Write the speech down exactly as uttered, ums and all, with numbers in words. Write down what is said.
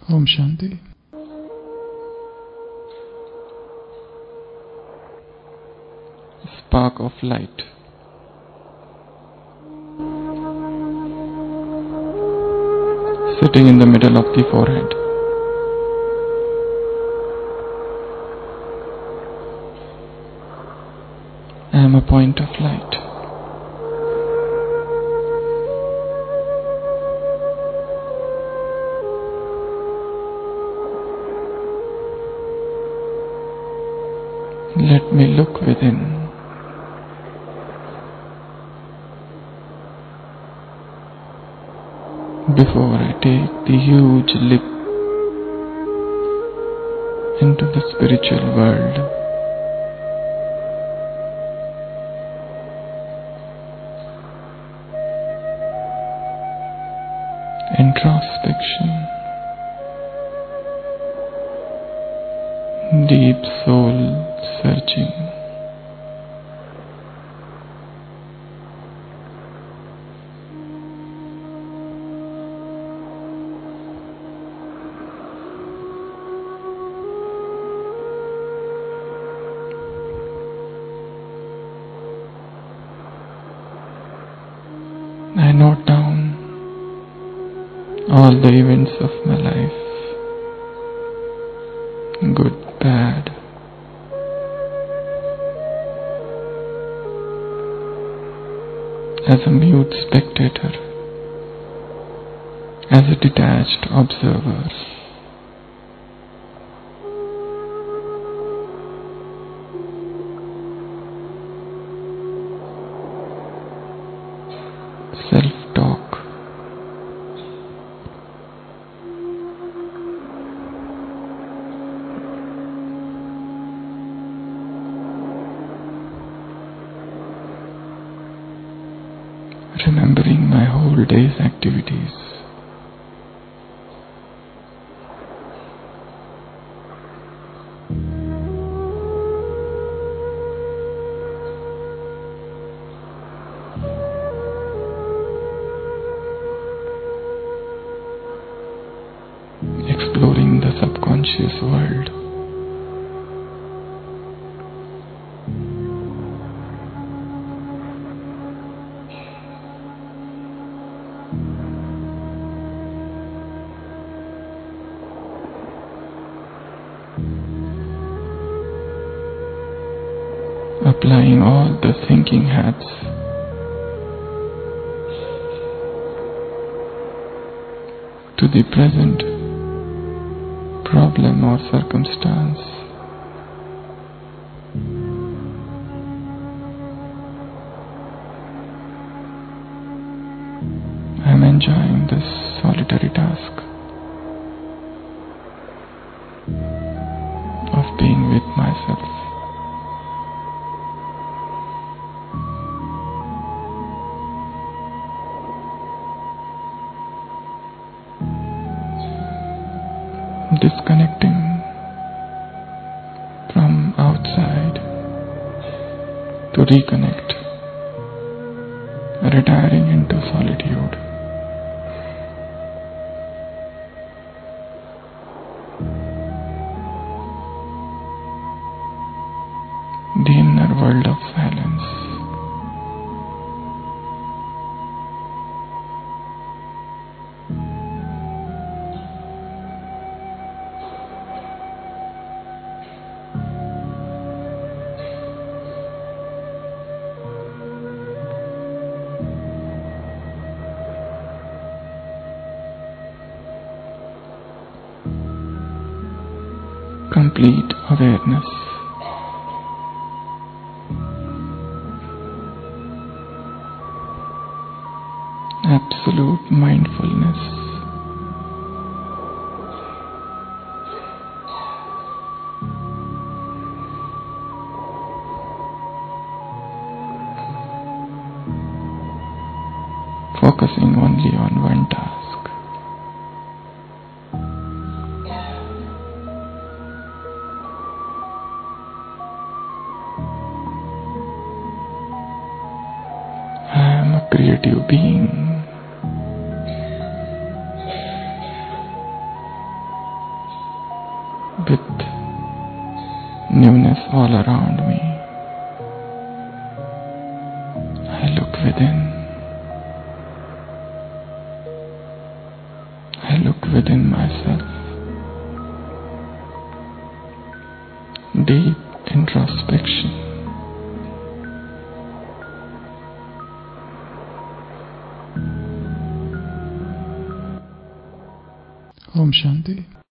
Om Shanti. Spark of light. Sitting in the middle of the forehead. I am a point of light. Let me look within. Before I take the huge leap into the spiritual world. Introspection. Deep soul searching. I note down all the events of my life, good, bad. As a mute spectator, as a detached observer. Self-talk. Remembering my whole day's activities. Exploring the subconscious world. Applying all the thinking hats to the present problem or circumstance. I am enjoying this solitary task of being with myself. Disconnecting from outside to reconnect, retiring into solitude. The inner world of silence. Complete awareness. Absolute mindfulness. Focusing only on one task. Creative being. with newness all around me. I look within. I look within myself. Deep introspection. Om Shanti.